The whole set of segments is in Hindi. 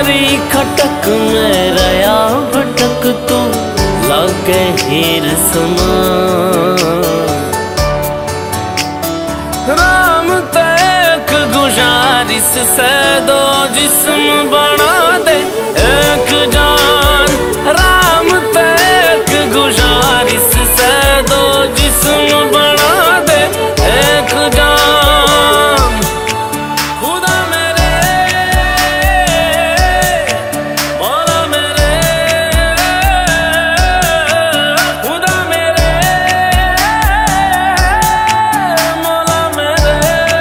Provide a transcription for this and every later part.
मारी खटक में रया भटक तू लागे हीर समा। राम तक गुजारिश से दो जिस्म बना दे एक जान। राम तक गुजारिश से दो जिस्म बना दे एक जान। खुदा मेरे मौला मेरे, खुदा मेरे मौला मेरे।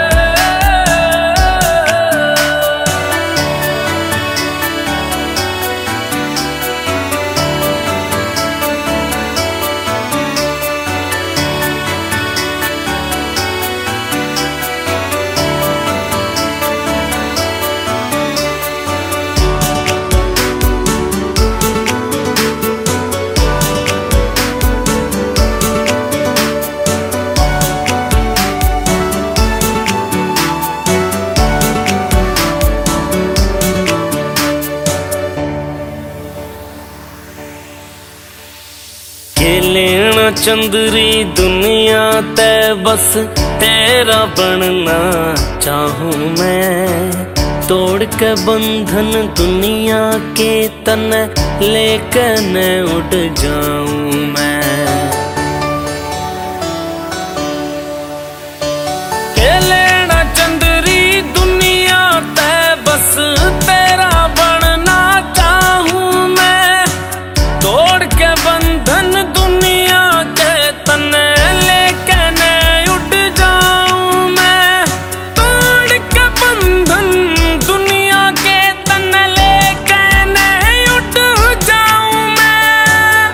के लेना चंदरी दुनिया ते बस तेरा बनना चाहूं मैं। तोड़ के बंधन दुनिया के तन लेकर न उड़ जाऊं मैं। के लेना चंदरी दुनिया ते बस तेरा बनना चाहूं मैं। तोड़ के बंधन दुनिया के तने लेके न उड़ जाऊं मैं। तोड़ के बंधन दुनिया के तने लेके न उड़ जाऊं मैं।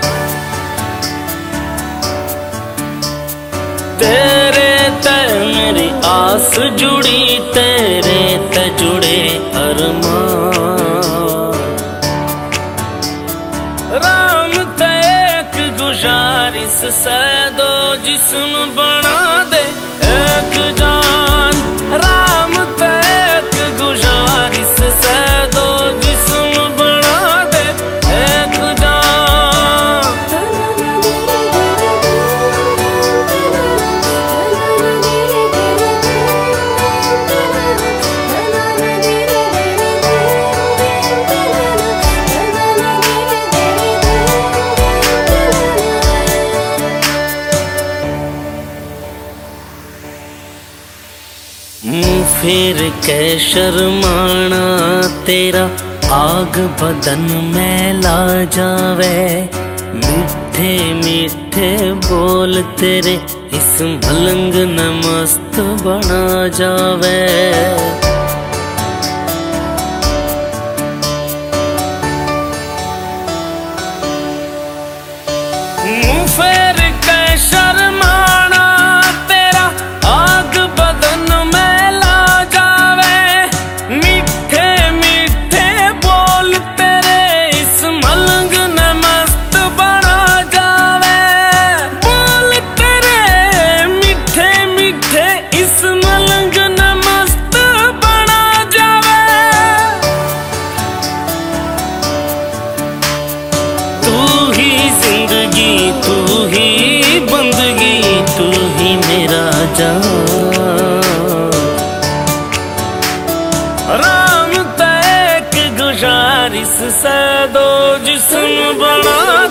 तेरे ते मेरी आस जुड़ी, तेरे ते जुड़े अरमान। राम तक गुजारिश से दो जिस्म बना दे एक जान। राम तक गुजारिश से दो जिस्म बना दे एक जान। मुँह फेर के शर्माना तेरा आग बदन में ला जावे। मीठे मीठे बोल तेरे इस मलंग न मस्त बना जावे। मुँह फेर के शर्माना तेरा आग बदन में ला जावे। मीठे मीठे बोल तेरे इस मलंग न मस्त बना जावे। बोल तेरे मीठे मीठे इस मलंग न मस्त बना जावे। तू ही जिंदगी, तू ही बंदगी, तू ही मेरा जान। राम तक गुजारिश से दो जिस्म बना